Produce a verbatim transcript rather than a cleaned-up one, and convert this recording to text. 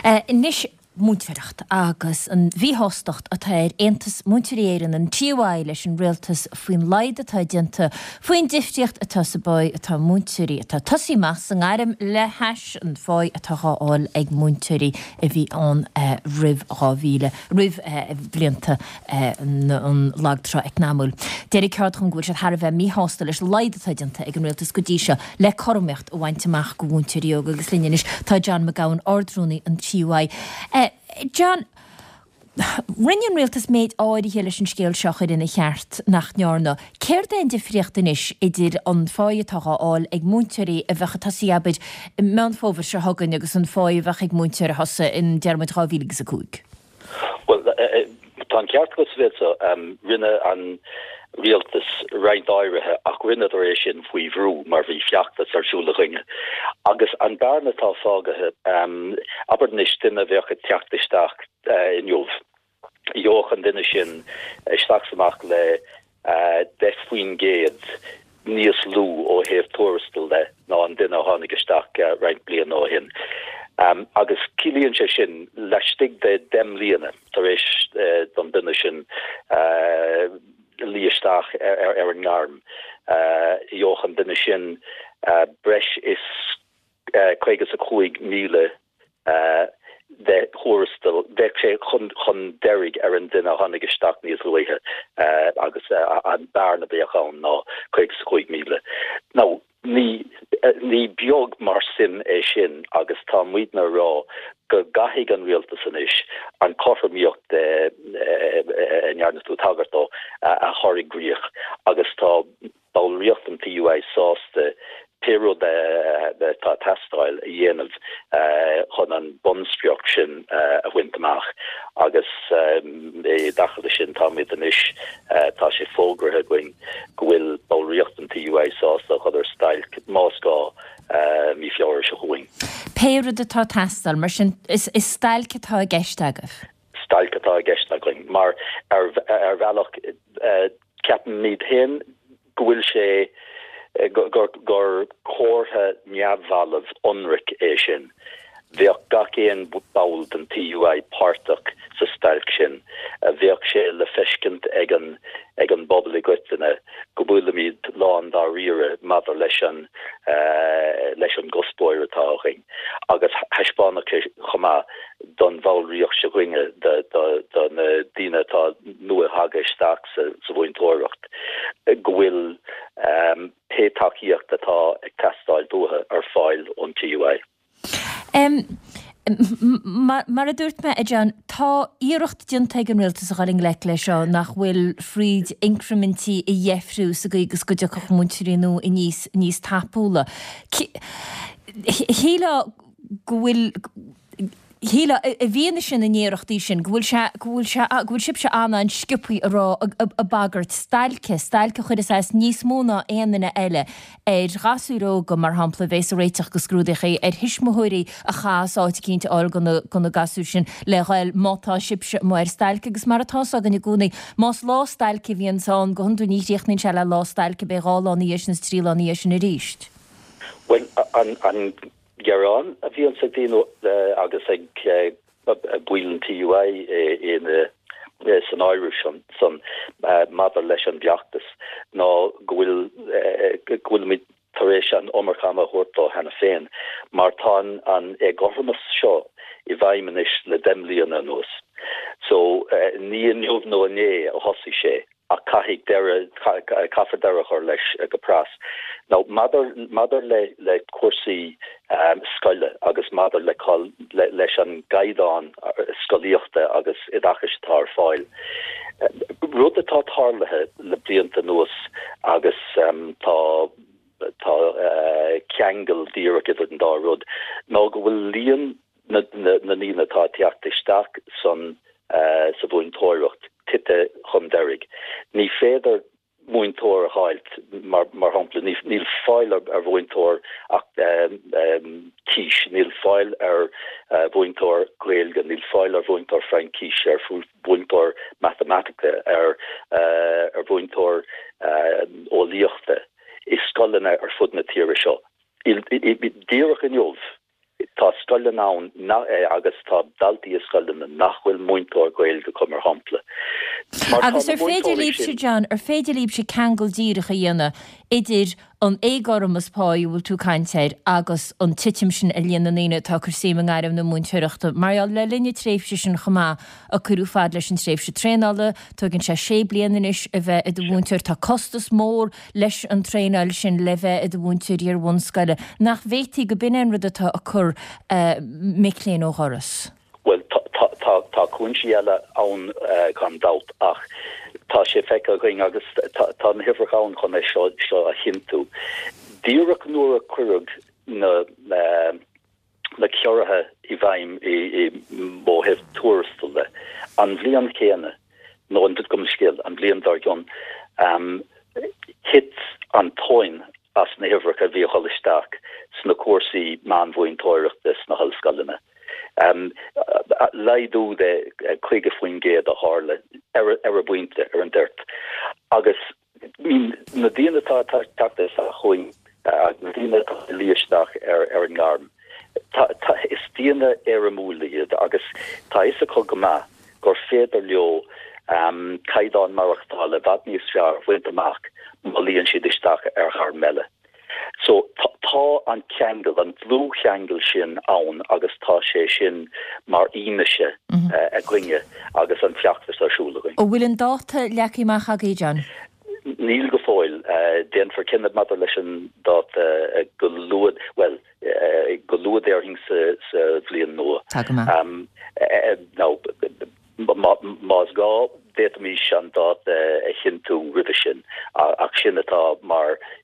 Inis mútereacht agus an bhíhostacht atá ar Aontas Múteréireann an tíomhhaid leis an rialtas faoin laid atá dinta faoin difteocht atá sa báid atá múterí atá tosaí meas an airm le heis an fáid atá cháil ag múterí a bhí an rih ráhíle rih blianta an lagtra ag námúil. Déir ceart chun gúil se thar bheith míhosta leis laid atá dinta ag an rialtas go dtí seo le cormeacht ó bhainteach go múterí agus líneis tá John McGowan ordrúnaí an tíomhhaid. John, rinnean rialtas méid áirí heile sin scéal seochaid ina cheart nach nearna. Céir daon difriochtanis idir an fáid atá áil ag múterí a bheitcha tasíabid meán fóbhar se hagann agus an fáid bheith ag mútear hosa in dearmid ráhílagus a cúig? Well, tá ceart go svésa rinne an rialtas reint áirithe ach rinne éis sin faoi bhrú mar bhí fiachtas arsúla ringe. Agus an bearna tá fágathe um, aber nis duine bheocha teachtisteach uh, in jobh. Jochen duine sin isteachsamach le uh, de faoin géad níos lú ó héamh tuarastal le ná an duine tháinig isteach uh, reint bliain ó hin. Um, agus cilíonn sé sin leistigh de dem líana tar éis uh, don duine sin uh, líisteach ar er, er an ngarm. Uh, Jochen duine sin uh, breis is uh, chuigus a chuig míle uh, de chóirstal de sé chun chun derig ar an duine tháinig isteach níos luithe uh, agus uh, an bearna bíochán ná chuigus a chuig míle. Now, ní ní beag mar sin é sin agus tá muidna rá go gaithigh an rialtas inis an corfamíocht de nearnasú tagartá a chorig gríoch agus tá dal riocht an T U I sásta pero de de tá testáil a dhéanamh chun an bonspiocht sin a bhainteach agus é dachada sin tá mid inis tá sé fógrathe going gohfuil dal riocht an T U I sásta chud ar stail máscá mí fiáir se chuing. Péad atá testal mar sin is is stail catá gceist agah. Stail catá gceist agah mar ar ar bhealach ceapan níd hin gohfuil sé gur gur cóirthe neamhhalamh onric é sin. Bheoh gacéan bail den T U I pártach sa stailc sin. Bheoh sé le feiscint ag an ag an bobbal i gotainine go bhfuil míad lán dá riire madar leis an leis an gospóir atáing. Agus heispánach chumá don bhálríoch se ringe don díine tá nua hagaisteach sa bhaintóireacht. Gohfuil pétaíocht atá ag testáil dúthe ar fáil an T U I. Um, mar a dúirt me, John, tá íireacht dionta an rialtas a chaling le lei seo nach bhfuil fríd incrementí i dhéifriú sa agus go deach múteirínú i níos níos tapúla. Híle gohfuil Híle a bhíana sin in éireachtaí sin gohfuil gohfuil sib se anna an scipuí ará a bagart stailce stailce chud is eis níos móna aanaine eile ar gasúró go mar hampla bhééis a réiteach go scrúdacha ar hisismóirí a chaááte cinnte áil gona gasú sin le gail mátá sibse mar stailce agus mar atá gan i gúnaí más lá stailce bhíonán go hunú níríochtnin se le lá stailce beála níos na stríla níos sin a ríist. Well, an an Gerán a bhí an sa dtíú agus ag builen T U I in san Irish san madar leis an bheachtas ná gohfuil gohfuil mid taréis an omarchama thuirtá hena féin mar tá an ag gormas seo i bhaiminis le demlíon an nos. So ní an jobh nó ané a hosaí sé a caithigh deire caithfar deirech ar leis go pras. Now, madar madar le le cuasaí um, scoile agus madar le call le leis an gaiadán scoíochta agus idachas tar fáil. Uh, Rud atá tarlathe le blianta nuas agus um, tá tá uh, ceangal díreach idir an dá rud. Ná go bhfuil líon na na nína tá teachtasteach san uh, sa bhain tóireacht titte chun derig. Ní féidir muintóir a hailt mar mar hampla ní níl fáil ar bhaintóir ach um, um, cíis, níl fáil ar uh, bhaintóir gréilge, níl fáil ar bhaintóir frein cíis ar bhaintóir mathematica ar uh, ar bhaintóir uh, ólíochta is scolanna ar fud na tíre seo. I díreach an jobh tá scoile ná agus tá daltaí a scoile nachhfuil muintóir goil go cumar hampla. Agus ar féidir líb se John, ar féidir líb se cangel díirecha dhéana idir an égarmas páú bhfuil tú caiinteir agus an titim sin a líana naine tá chur sí an airim na múnteirechta. Mar le linne tréifse sin chomá a curú fad leis an tréifse tréála, tugann sé sé blianais a bheith i do bhúnteir tá costas mór leis an tréáil sin le bheith i do bhúnteir ar bhúnscaile. Nach bhétí go bin rud atá a chur méléon ó choras. Well, tá cúnsi eile ann gan dat ach tá sé feice going agus tá an hifrachán chun é seo seo a hinú. Díireach nuair a cuirug na na ceorathe i bhaim i mó heh túrastalde. An bblion chéine nó an dut gom scil an bblion dar gion hit an toin as na hifracha bhí cholisteach sna cuasaí man bhhain tóireachtas na hallscalime. Um, leidú de chuige foin géad a hále er a buinte ar an dirt. Agus na díana tá tata a chuin na díana líisteach ar ar an garm. Is díana ar a múliad agus tá is a chu go má gur féidir leo um, caiidán marachtála bhd níos fear bhaint amach má líonn siad isteach ar char meile. So tá an cheangel an bhlú cheangel sin ann agus tá sé sin mar íneise a gcuine agus an fiachtas arsúlaing. Ó bhfuil an dáta leachíach a John? Níl go fáil déan for cinnad mat leis an dat go luad well go luad éing sa bblion nua. Um, no, más gá déit mí an dat a chinú rivision ach sin atá mar